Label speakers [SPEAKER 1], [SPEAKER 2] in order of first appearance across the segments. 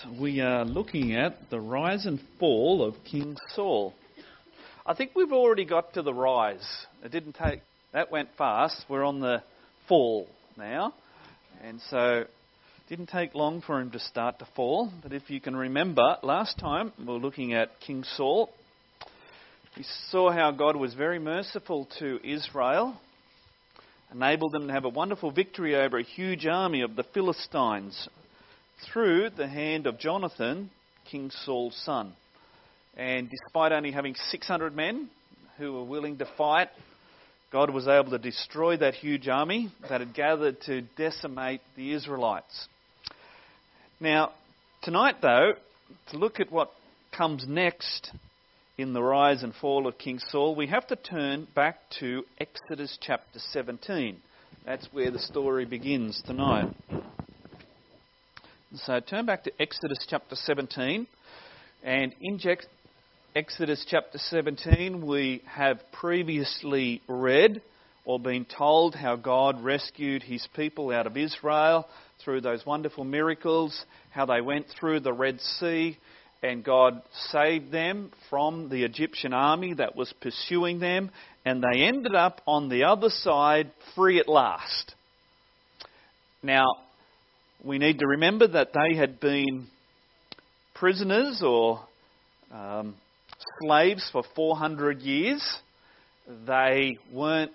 [SPEAKER 1] we are looking at the rise and fall of King Saul. I think we've already got to the rise. That went fast. We're on the fall now. And so it didn't take long for him to start to fall. But if you can remember, last time we were looking at King Saul. We saw how God was very merciful to Israel, enabled them to have a wonderful victory over a huge army of the Philistines through the hand of Jonathan, King Saul's son. And despite only having 600 men who were willing to fight, God was able to destroy that huge army that had gathered to decimate the Israelites. Now, tonight though, to look at what comes next in the rise and fall of King Saul, we have to turn back to Exodus chapter 17. That's where the story begins tonight. So turn back to Exodus chapter 17, and in Exodus chapter 17 we have previously read or been told how God rescued his people out of Israel through those wonderful miracles, how they went through the Red Sea and God saved them from the Egyptian army that was pursuing them, and they ended up on the other side free at last. Now, we need to remember that they had been prisoners or slaves for 400 years. They weren't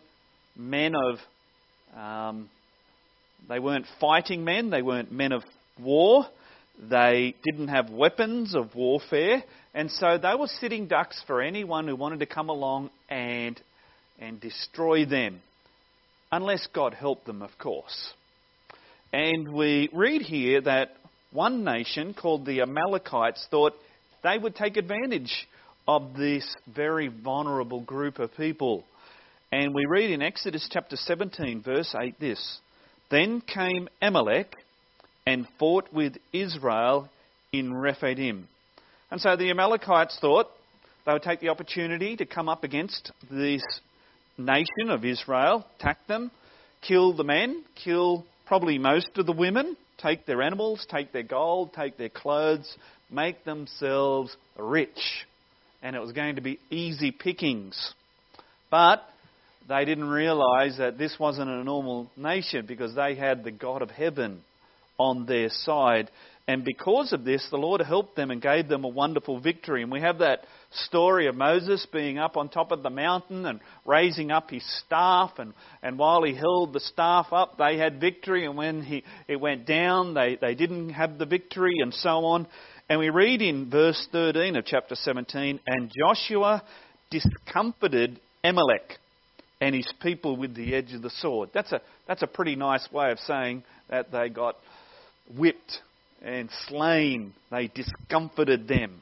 [SPEAKER 1] they weren't fighting men. They weren't men of war. They didn't have weapons of warfare. And so they were sitting ducks for anyone who wanted to come along and destroy them. Unless God helped them, of course. And we read here that one nation called the Amalekites thought they would take advantage of this very vulnerable group of people. And we read in Exodus chapter 17, verse 8 this: "Then came Amalek and fought with Israel in Rephidim." And so the Amalekites thought they would take the opportunity to come up against this nation of Israel, attack them, kill the men, kill probably most of the women, take their animals, take their gold, take their clothes, make themselves rich. And it was going to be easy pickings. But they didn't realise that this wasn't a normal nation, because they had the God of heaven on their side. And because of this, the Lord helped them and gave them a wonderful victory. And we have that story of Moses being up on top of the mountain and raising up his staff. And while he held the staff up, they had victory. And when it went down, they didn't have the victory, and so on. And we read in verse 13 of chapter 17, "And Joshua discomfited Amalek and his people with the edge of the sword." That's a pretty nice way of saying that they got whipped and slain. They discomfited them.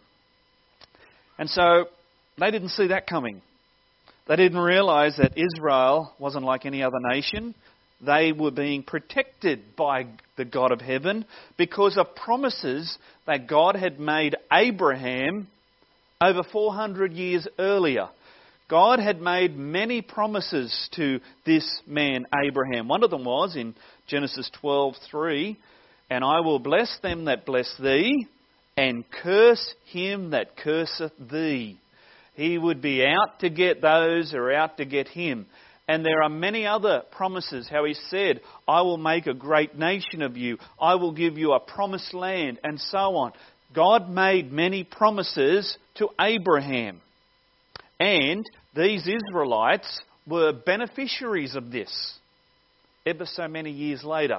[SPEAKER 1] And so they didn't see that coming. They didn't realise that Israel wasn't like any other nation. They were being protected by the God of heaven because of promises that God had made Abraham over 400 years earlier. God had made many promises to this man Abraham. One of them was in Genesis 12:3, "And I will bless them that bless thee, and curse him that curseth thee." He would be out to get those who are out to get him. And there are many other promises, how he said, "I will make a great nation of you. I will give you a promised land," and so on. God made many promises to Abraham. And these Israelites were beneficiaries of this ever so many years later.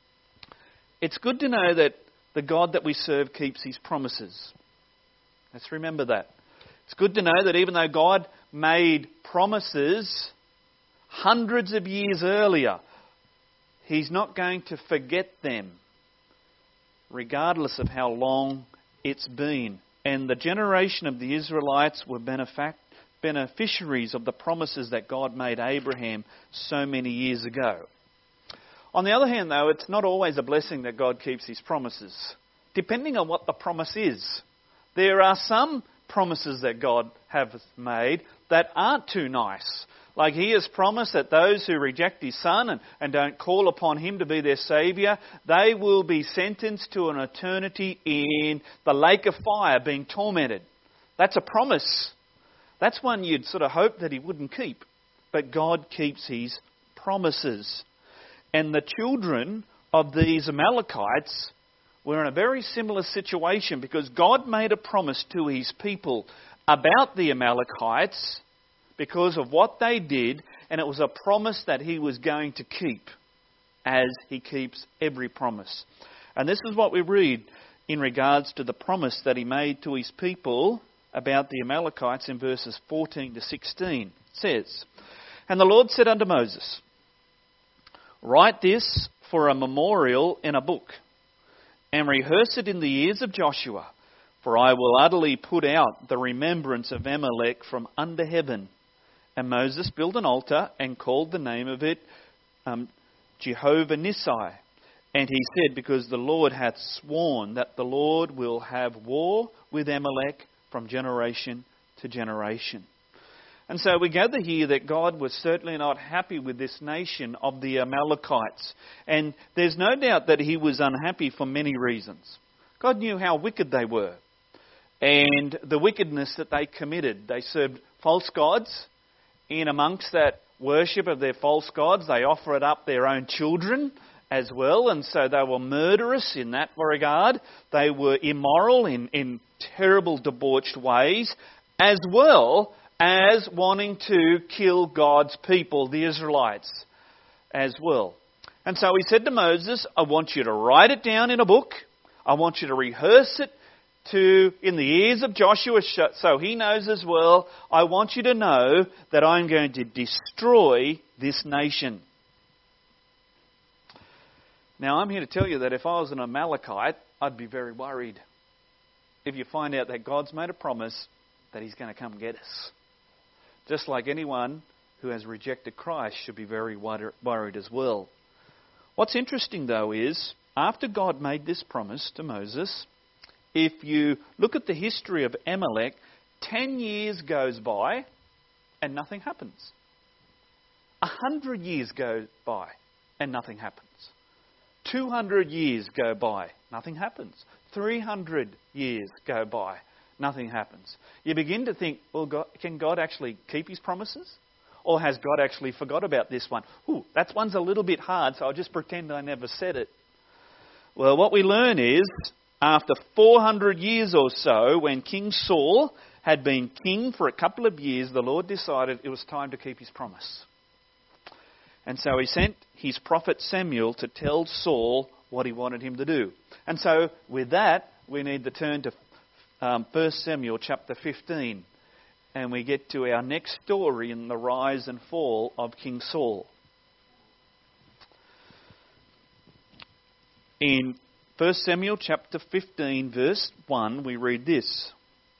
[SPEAKER 1] It's good to know that the God that we serve keeps his promises. Let's remember that. It's good to know that even though God made promises hundreds of years earlier, he's not going to forget them, regardless of how long it's been. And the generation of the Israelites were beneficiaries of the promises that God made Abraham so many years ago. On the other hand, though, it's not always a blessing that God keeps his promises, depending on what the promise is. There are some promises that God has made that aren't too nice. Like he has promised that those who reject his Son and don't call upon him to be their Saviour, they will be sentenced to an eternity in the lake of fire, being tormented. That's a promise. That's one you'd sort of hope that he wouldn't keep. But God keeps his promises. And the children of these Amalekites were in a very similar situation, because God made a promise to his people about the Amalekites because of what they did, and it was a promise that he was going to keep, as he keeps every promise. And this is what we read in regards to the promise that he made to his people about the Amalekites in verses 14 to 16. It says, "And the Lord said unto Moses, Write this for a memorial in a book, and rehearse it in the ears of Joshua, for I will utterly put out the remembrance of Amalek from under heaven." And Moses built an altar and called the name of it Jehovah Nissi. And he said, "Because the Lord hath sworn that the Lord will have war with Amalek from generation to generation." And so we gather here that God was certainly not happy with this nation of the Amalekites. And there's no doubt that he was unhappy for many reasons. God knew how wicked they were and the wickedness that they committed. They served false gods. In amongst that worship of their false gods, they offered up their own children as well. And so they were murderous in that regard. They were immoral in terrible, debauched ways, as well as wanting to kill God's people, the Israelites, as well. And so he said to Moses, "I want you to write it down in a book. I want you to rehearse it in the ears of Joshua, so he knows as well. I want you to know that I'm going to destroy this nation." Now, I'm here to tell you that if I was an Amalekite, I'd be very worried if you find out that God's made a promise that he's going to come get us. Just like anyone who has rejected Christ should be very worried as well. What's interesting, though, is after God made this promise to Moses, if you look at the history of Amalek, 10 years goes by and nothing happens. 100 years go by and nothing happens. 200 years go by, nothing happens. 300 years go by, nothing happens. You begin to think, well, can God actually keep his promises? Or has God actually forgot about this one? That one's a little bit hard, so I'll just pretend I never said it. Well, what we learn is, after 400 years or so, when King Saul had been king for a couple of years, the Lord decided it was time to keep his promise. And so he sent his prophet Samuel to tell Saul what he wanted him to do. And so with that, we need to turn to 1 Samuel chapter 15. And we get to our next story in the rise and fall of King Saul. In 1 Samuel chapter 15 verse 1, we read this.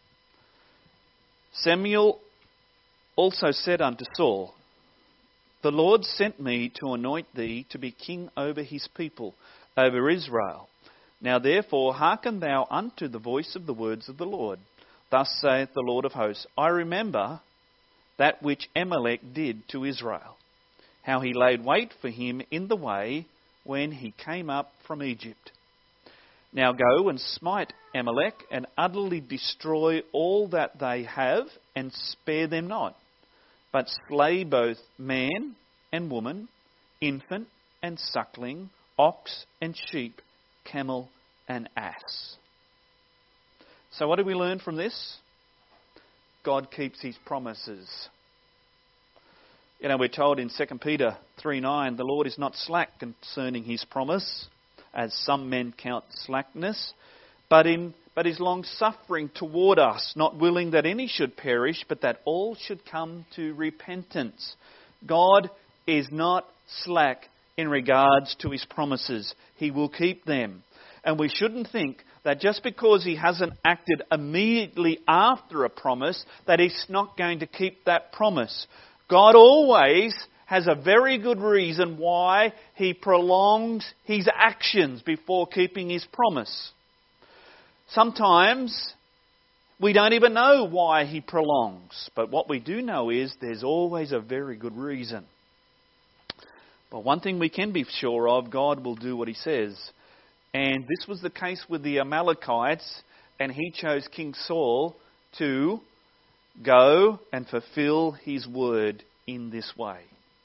[SPEAKER 1] "Samuel also said unto Saul, The Lord sent me to anoint thee to be king over his people, over Israel. Now therefore hearken thou unto the voice of the words of the Lord. Thus saith the Lord of hosts, I remember that which Amalek did to Israel, how he laid wait for him in the way when he came up from Egypt. Now go and smite Amalek and utterly destroy all that they have and spare them not, but slay both man and woman, infant and suckling, ox and sheep, camel and ass." So what do we learn from this? God keeps his promises. We're told in 2 Peter 3:9, the Lord is not slack concerning his promise, as some men count slackness, but is long-suffering toward us, not willing that any should perish, but that all should come to repentance. God is not slack in regards to his promises. He will keep them. And we shouldn't think that just because he hasn't acted immediately after a promise, that he's not going to keep that promise. God always has a very good reason why he prolongs his actions before keeping his promise. Sometimes We don't even know why he prolongs. But what we do know is there's always a very good reason. But one thing we can be sure of, God will do what he says. And this was the case with the Amalekites, and he chose King Saul to go and fulfill his word in this way.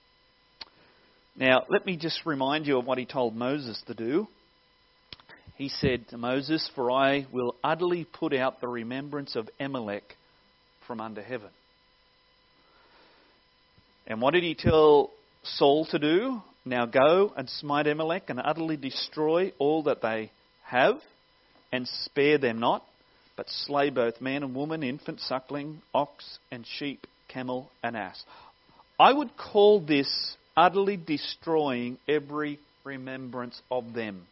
[SPEAKER 1] Now, let me just remind you of what he told Moses to do. He said to Moses, "For I will utterly put out the remembrance of Amalek from under heaven." And what did he tell Saul to do? "Now go and smite Amalek and utterly destroy all that they have, and spare them not, but slay both man and woman, infant, suckling, ox and sheep, camel and ass." I would call this utterly destroying every remembrance of them.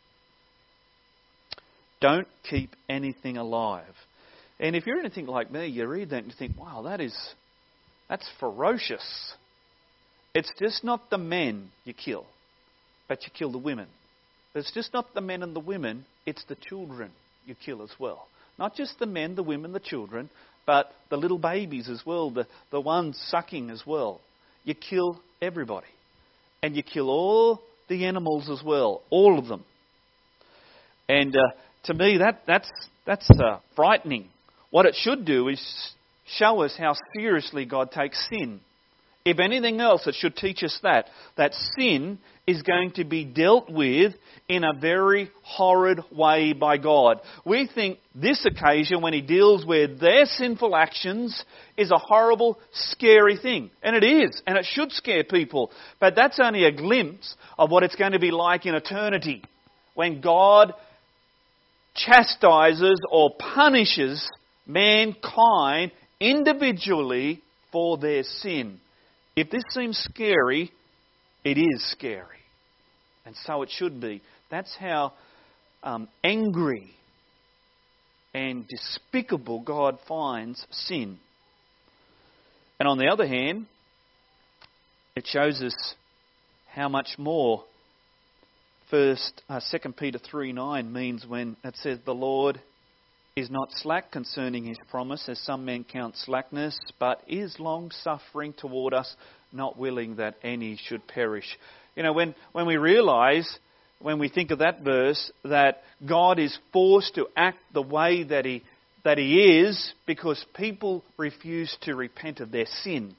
[SPEAKER 1] Don't keep anything alive. And if you're anything like me, you read that and you think, wow, that's ferocious. It's just not the men you kill, but you kill the women. It's just not the men and the women, it's the children you kill as well. Not just the men, the women, the children, but the little babies as well, the ones sucking as well. You kill everybody. And you kill all the animals as well, all of them. And to me, that's frightening. What it should do is show us how seriously God takes sin. If anything else, it should teach us that sin is going to be dealt with in a very horrid way by God. We think this occasion, when he deals with their sinful actions, is a horrible, scary thing. And it is, and it should scare people. But that's only a glimpse of what it's going to be like in eternity, when God chastises or punishes mankind individually for their sin. If this seems scary, it is scary. And so it should be. That's how angry and despicable God finds sin. And on the other hand, it shows us how much more 2 Peter 3:9 means when it says, "The Lord is not slack concerning his promise, as some men count slackness, but is long-suffering toward us, not willing that any should perish." You know, when we realise, when we think of that verse, that God is forced to act the way that he is because people refuse to repent of their sin.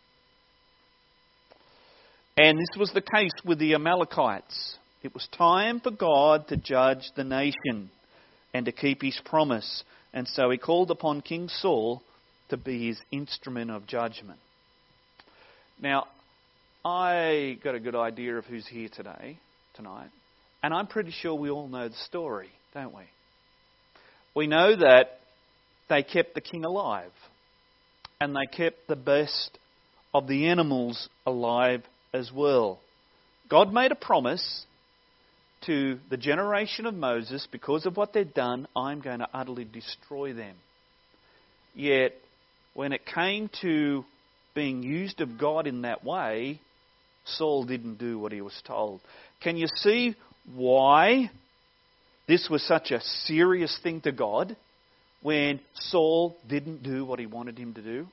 [SPEAKER 1] And this was the case with the Amalekites. It was time for God to judge the nation and to keep his promise. And so he called upon King Saul to be his instrument of judgment. Now, I got a good idea of who's here tonight. And I'm pretty sure we all know the story, don't we? We know that they kept the king alive. And they kept the best of the animals alive as well. God made a promise to the generation of Moses, because of what they'd done, I'm going to utterly destroy them. Yet, when it came to being used of God in that way, Saul didn't do what he was told. Can you see why this was such a serious thing to God when Saul didn't do what he wanted him to do?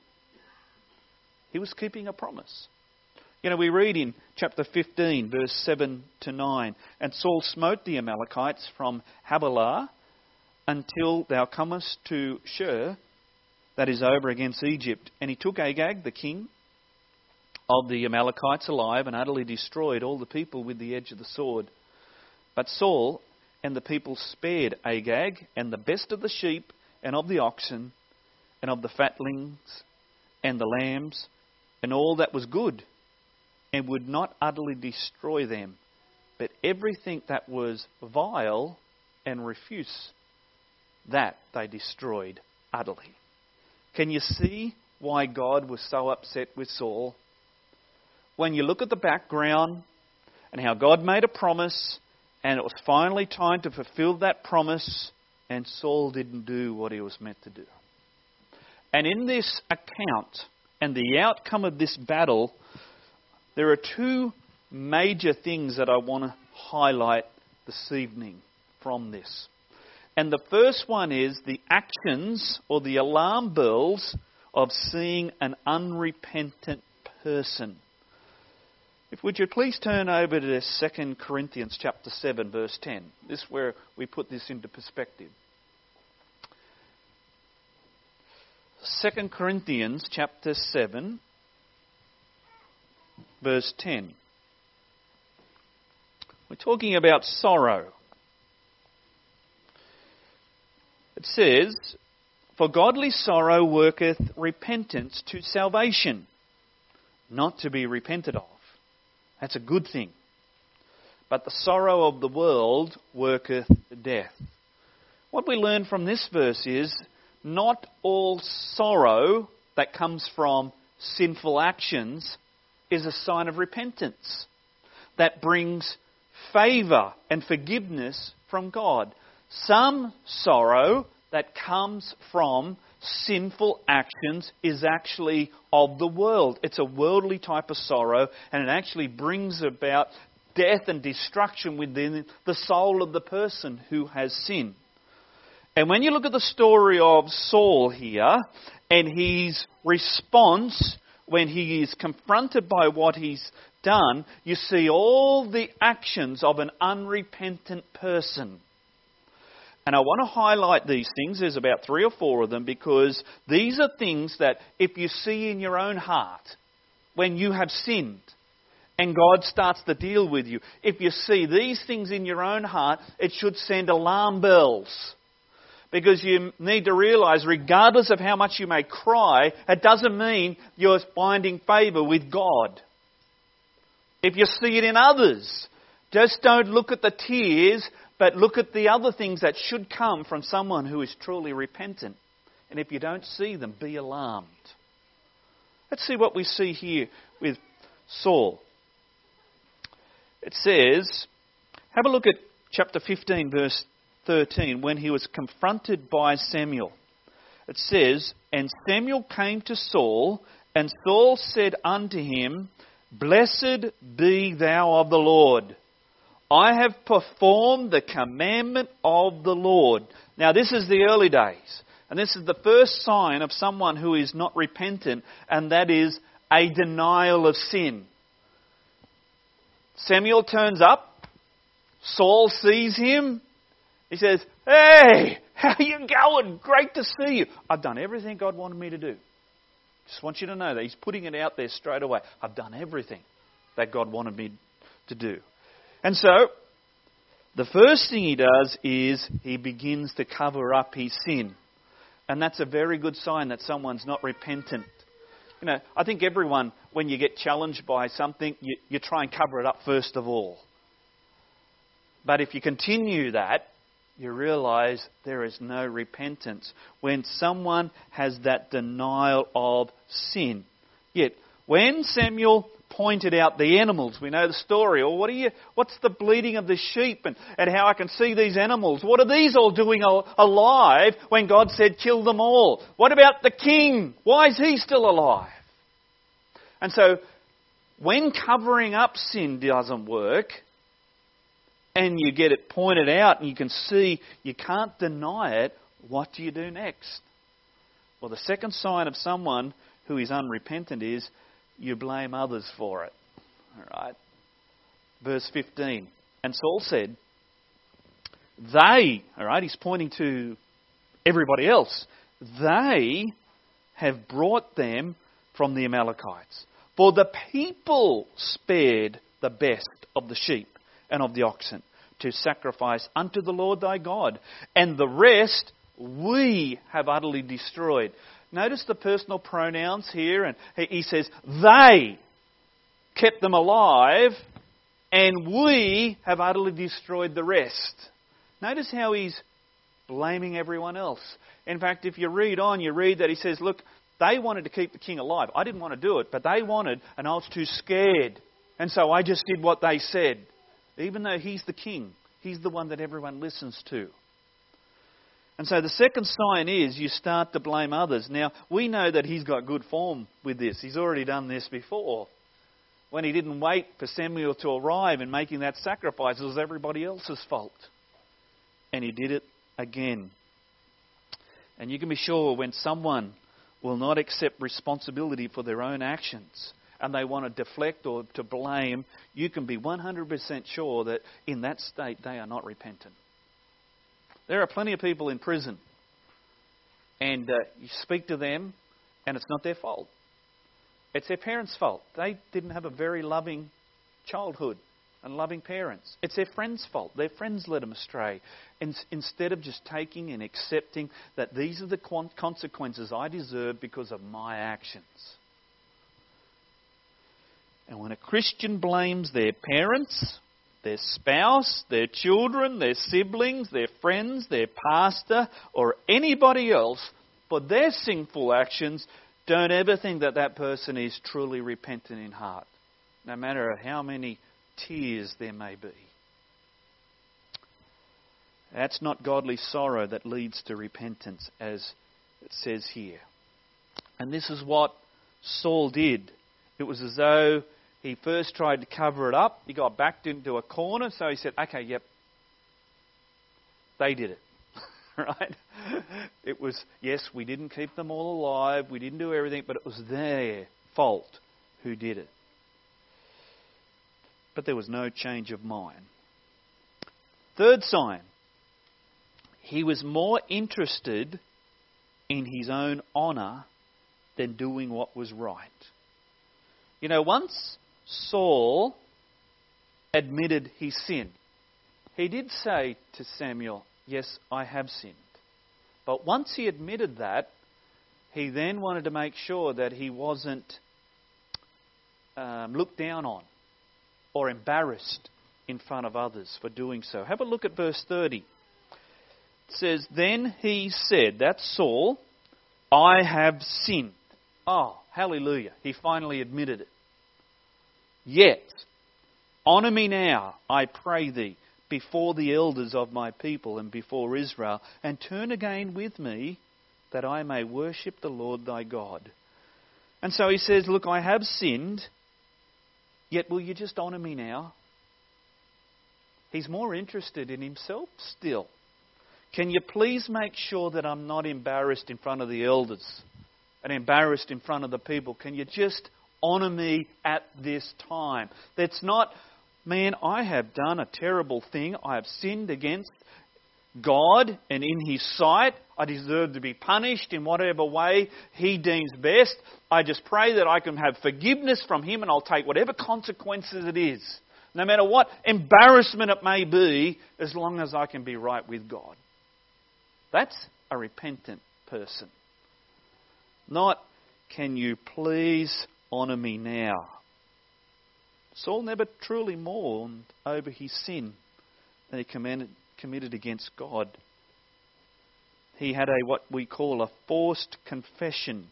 [SPEAKER 1] He was keeping a promise. You know, we read in chapter 15, verse 7 to 9, "And Saul smote the Amalekites from Havilah until thou comest to Shur, that is over against Egypt. And he took Agag, the king of the Amalekites, alive, and utterly destroyed all the people with the edge of the sword. But Saul and the people spared Agag, and the best of the sheep, and of the oxen, and of the fatlings, and the lambs, and all that was good, and would not utterly destroy them, but everything that was vile and refuse, that they destroyed utterly." Can you see why God was so upset with Saul? When you look at the background and how God made a promise, and it was finally time to fulfill that promise, and Saul didn't do what he was meant to do. And in this account and the outcome of this battle, there are two major things that I want to highlight this evening from this. And the first one is the actions or the alarm bells of seeing an unrepentant person. Would you please turn over to 2 Corinthians chapter 7, verse 10. This is where we put this into perspective. 2 Corinthians chapter 7, verse 10. We're talking about sorrow. It says, "For godly sorrow worketh repentance to salvation, not to be repented of." That's a good thing. "But the sorrow of the world worketh death." What we learn from this verse is, not all sorrow that comes from sinful actions is a sign of repentance that brings favour and forgiveness from God. Some sorrow that comes from sinful actions is actually of the world. It's a worldly type of sorrow, and it actually brings about death and destruction within the soul of the person who has sinned. And when you look at the story of Saul here, and his response when he is confronted by what he's done, you see all the actions of an unrepentant person. And I want to highlight these things. There's about 3 or 4 of them, because these are things that if you see in your own heart when you have sinned and God starts to deal with you, if you see these things in your own heart, it should send alarm bells. Because you need to realise, regardless of how much you may cry, it doesn't mean you're finding favour with God. If you see it in others, just don't look at the tears, but look at the other things that should come from someone who is truly repentant. And if you don't see them, be alarmed. Let's see what we see here with Saul. It says, have a look at chapter 15, verse 13, when he was confronted by Samuel. It says, "And Samuel came to Saul, and Saul said unto him, Blessed be thou of the Lord. I have performed the commandment of the Lord." Now this is the early days. And this is the first sign of someone who is not repentant, and that is a denial of sin. Samuel turns up. Saul sees him. He says, "Hey, how you going? Great to see you. I've done everything God wanted me to do." Just want you to know that he's putting it out there straight away. I've done everything that God wanted me to do. And so, the first thing he does is he begins to cover up his sin. And that's a very good sign that someone's not repentant. You know, I think everyone, when you get challenged by something, you try and cover it up first of all. But if you continue that, you realise there is no repentance when someone has that denial of sin. Yet, when Samuel pointed out the animals, we know the story, or what's the bleating of the sheep and how I can see these animals? What are these all doing alive when God said kill them all? What about the king? Why is he still alive? And so, when covering up sin doesn't work, and you get it pointed out and you can see you can't deny it, what do you do next? Well, the second sign of someone who is unrepentant is you blame others for it. All right. Verse 15. "And Saul said, they," all right, he's pointing to everybody else, "they have brought them from the Amalekites. For the people spared the best of the sheep and of the oxen to sacrifice unto the Lord thy God, and the rest we have utterly destroyed." Notice the personal pronouns here, and he says they kept them alive, and we have utterly destroyed the rest. Notice how he's blaming everyone else. In fact, if you read on, you read that he says, look, they wanted to keep the king alive. I didn't want to do it, but they wanted, and I was too scared. And so I just did what they said. Even though he's the king, he's the one that everyone listens to. And so the second sign is you start to blame others. Now, we know that he's got good form with this. He's already done this before. When he didn't wait for Samuel to arrive and making that sacrifice, it was everybody else's fault. And he did it again. And you can be sure when someone will not accept responsibility for their own actions and they want to deflect or to blame, you can be 100% sure that in that state they are not repentant. There are plenty of people in prison and you speak to them and it's not their fault. It's their parents' fault. They didn't have a very loving childhood and loving parents. It's their friends' fault. Their friends led them astray. And instead of just taking and accepting that these are the consequences I deserve because of my actions. And when a Christian blames their parents, their spouse, their children, their siblings, their friends, their pastor, or anybody else for their sinful actions, don't ever think that that person is truly repentant in heart, no matter how many tears there may be. That's not godly sorrow that leads to repentance, as it says here. And this is what Saul did. It was as though he first tried to cover it up. He got backed into a corner, so he said, okay, yep, they did it. Right? It was, yes, we didn't keep them all alive, we didn't do everything, but it was their fault who did it. But there was no change of mind. Third sign, he was more interested in his own honour than doing what was right. You know, once Saul admitted his sin, he did say to Samuel, yes, I have sinned. But once he admitted that, he then wanted to make sure that he wasn't looked down on or embarrassed in front of others for doing so. Have a look at verse 30. It says, then he said, that's Saul, I have sinned. Oh, hallelujah. He finally admitted it. Yet, honour me now, I pray thee, before the elders of my people and before Israel, and turn again with me, that I may worship the Lord thy God. And so he says, look, I have sinned, yet will you just honour me now? He's more interested in himself still. Can you please make sure that I'm not embarrassed in front of the elders and embarrassed in front of the people? Can you just honour me at this time? That's not, man, I have done a terrible thing. I have sinned against God and in His sight. I deserve to be punished in whatever way He deems best. I just pray that I can have forgiveness from Him and I'll take whatever consequences it is. No matter what embarrassment it may be, as long as I can be right with God. That's a repentant person. Not, can you please honour me now? Saul never truly mourned over his sin that he committed against God. He had what we call a forced confession,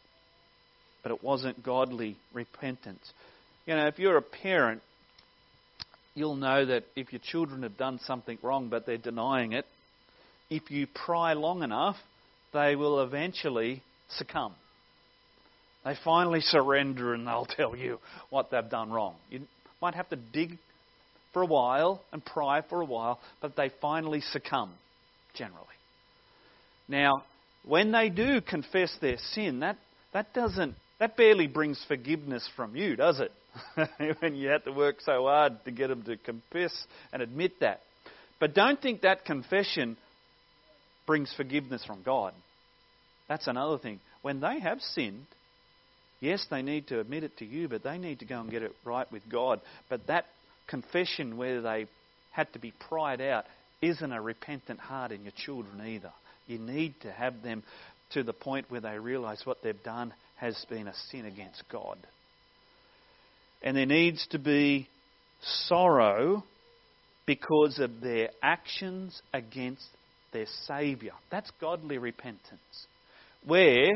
[SPEAKER 1] but it wasn't godly repentance. You know, if you're a parent, you'll know that if your children have done something wrong but they're denying it, if you pry long enough, they will eventually succumb. They finally surrender and they'll tell you what they've done wrong. You might have to dig for a while and pry for a while, but they finally succumb, generally. Now, when they do confess their sin, that barely brings forgiveness from you, does it? When you have to work so hard to get them to confess and admit that. But don't think that confession brings forgiveness from God. That's another thing. When they have sinned, yes, they need to admit it to you, but they need to go and get it right with God. But that confession where they had to be pried out isn't a repentant heart in your children either. You need to have them to the point where they realise what they've done has been a sin against God. And there needs to be sorrow because of their actions against their Saviour. That's godly repentance. Where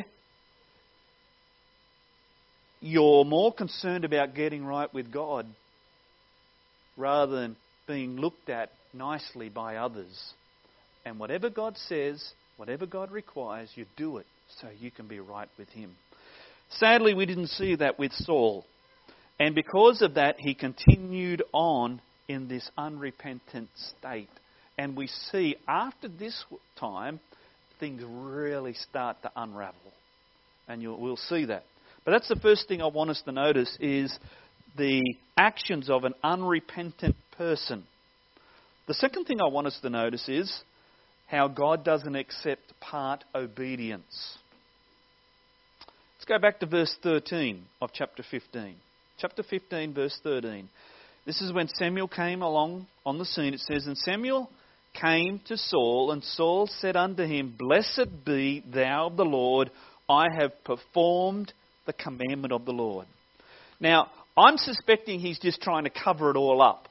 [SPEAKER 1] you're more concerned about getting right with God rather than being looked at nicely by others. And whatever God says, whatever God requires, you do it so you can be right with Him. Sadly, we didn't see that with Saul. And because of that, he continued on in this unrepentant state. And we see after this time, things really start to unravel. And we'll see that. But that's the first thing I want us to notice is the actions of an unrepentant person. The second thing I want us to notice is how God doesn't accept part obedience. Let's go back to verse 13 of chapter 15. Chapter 15, verse 13. This is when Samuel came along on the scene. It says, "And Samuel came to Saul, and Saul said unto him, Blessed be thou of the Lord, I have performed the commandment of the Lord." Now, I'm suspecting he's just trying to cover it all up.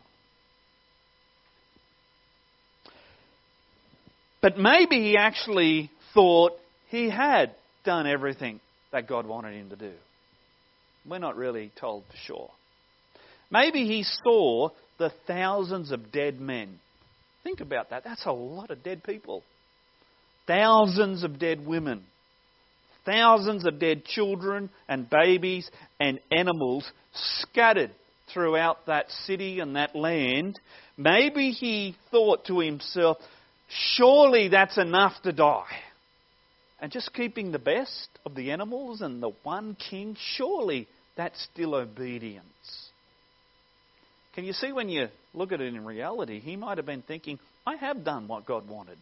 [SPEAKER 1] But maybe he actually thought he had done everything that God wanted him to do. We're not really told for sure. Maybe he saw the thousands of dead men. Think about that. That's a lot of dead people. Thousands of dead women. Thousands of dead children and babies and animals scattered throughout that city and that land. Maybe he thought to himself, surely that's enough to die. And just keeping the best of the animals and the one king, surely that's still obedience. Can you see when you look at it in reality, he might have been thinking, I have done what God wanted.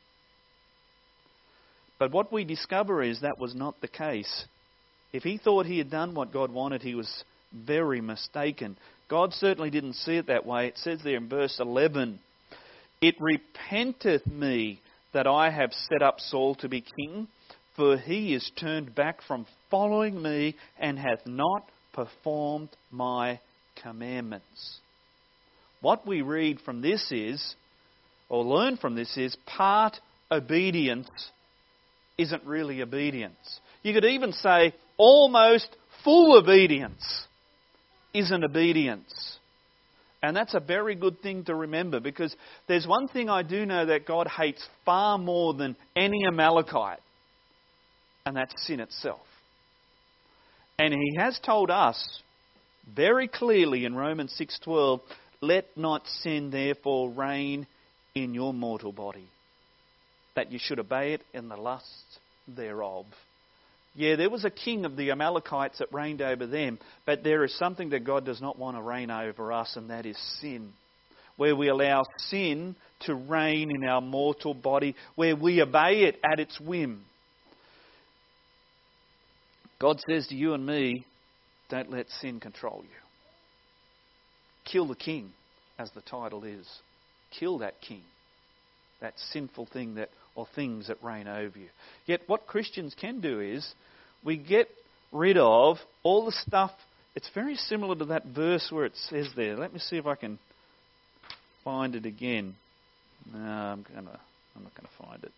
[SPEAKER 1] But what we discover is that was not the case. If he thought he had done what God wanted, he was very mistaken. God certainly didn't see it that way. It says there in verse 11, "It repenteth me that I have set up Saul to be king, for he is turned back from following me and hath not performed my commandments." What we read from this is, or learn from this is, part obedience isn't really obedience. You could even say almost full obedience isn't obedience. And that's a very good thing to remember, because there's one thing I do know that God hates far more than any Amalekite, and that's sin itself. And he has told us very clearly in Romans 6:12, "Let not sin therefore reign in your mortal body, that you should obey it in the lusts thereof." Yeah, there was a king of the Amalekites that reigned over them, but there is something that God does not want to reign over us, and that is sin. Where we allow sin to reign in our mortal body, where we obey it at its whim. God says to you and me, don't let sin control you. Kill the king, as the title is. Kill that king, that sinful thing or things that reign over you. Yet what Christians can do is we get rid of all the stuff. It's very similar to that verse where it says there. Let me see if I can find it again. No, I'm not going to find it.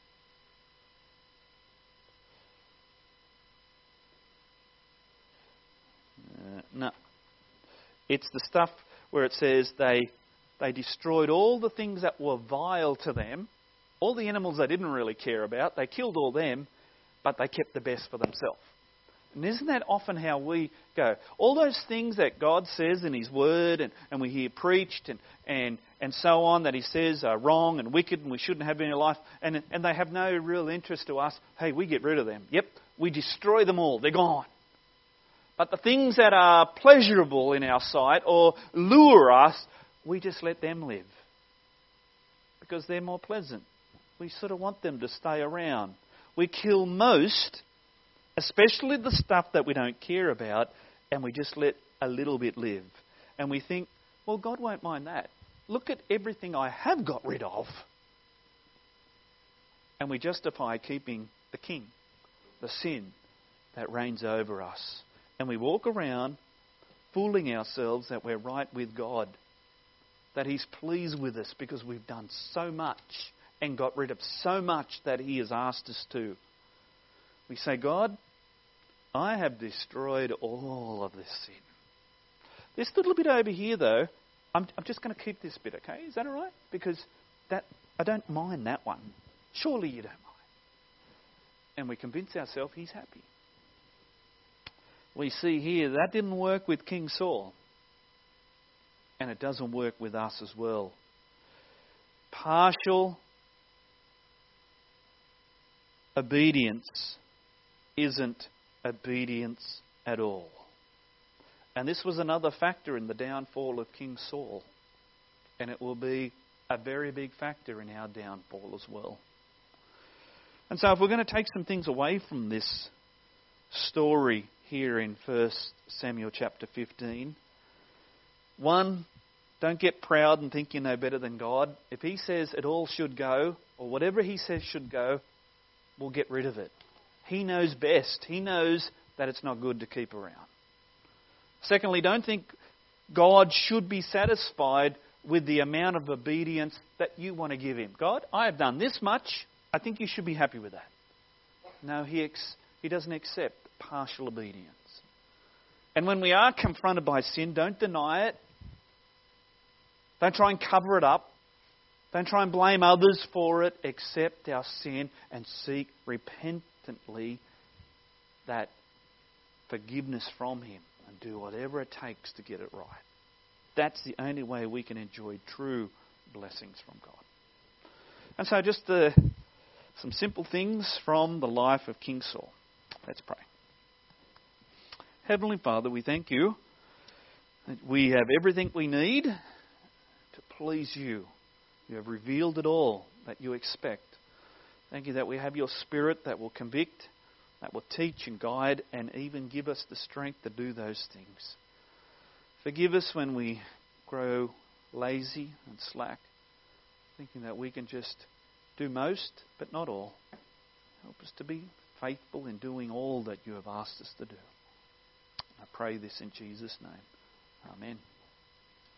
[SPEAKER 1] No. It's the stuff where it says they destroyed all the things that were vile to them, all the animals they didn't really care about. They killed all them, but they kept the best for themselves. And isn't that often how we go? All those things that God says in His Word and we hear preached and so on, that He says are wrong and wicked and we shouldn't have in our life, and they have no real interest to us. Hey, we get rid of them. Yep, we destroy them all. They're gone. But the things that are pleasurable in our sight or lure us, we just let them live. Because they're more pleasant. We sort of want them to stay around. We kill most, especially the stuff that we don't care about, and we just let a little bit live. And we think, well, God won't mind that. Look at everything I have got rid of. And we justify keeping the king, the sin that reigns over us. And we walk around fooling ourselves that we're right with God, that He's pleased with us because we've done so much and got rid of so much that He has asked us to. We say, God, I have destroyed all of this sin. This little bit over here, though, I'm just going to keep this bit, okay? Is that all right? Because I don't mind that one. Surely you don't mind. And we convince ourselves He's happy. We see here that didn't work with King Saul. And it doesn't work with us as well. Partial obedience isn't obedience at all. And this was another factor in the downfall of King Saul. And it will be a very big factor in our downfall as well. And so if we're going to take some things away from this story here in 1 Samuel chapter 15, one, don't get proud and think you know better than God. If He says it all should go, or whatever He says should go, we'll get rid of it. He knows best. He knows that it's not good to keep around. Secondly, don't think God should be satisfied with the amount of obedience that you want to give Him. God, I have done this much. I think you should be happy with that. No, He doesn't accept partial obedience. And when we are confronted by sin, don't deny it. Don't try and cover it up. Don't try and blame others for it. Accept our sin and seek repentantly that forgiveness from Him and do whatever it takes to get it right. That's the only way we can enjoy true blessings from God. And so just some simple things from the life of King Saul. Let's pray. Heavenly Father, we thank You that we have everything we need to please You. You have revealed it all that You expect. Thank You that we have Your Spirit that will convict, that will teach and guide, and even give us the strength to do those things. Forgive us when we grow lazy and slack, thinking that we can just do most, but not all. Help us to be faithful in doing all that You have asked us to do. I pray this in Jesus' name. Amen.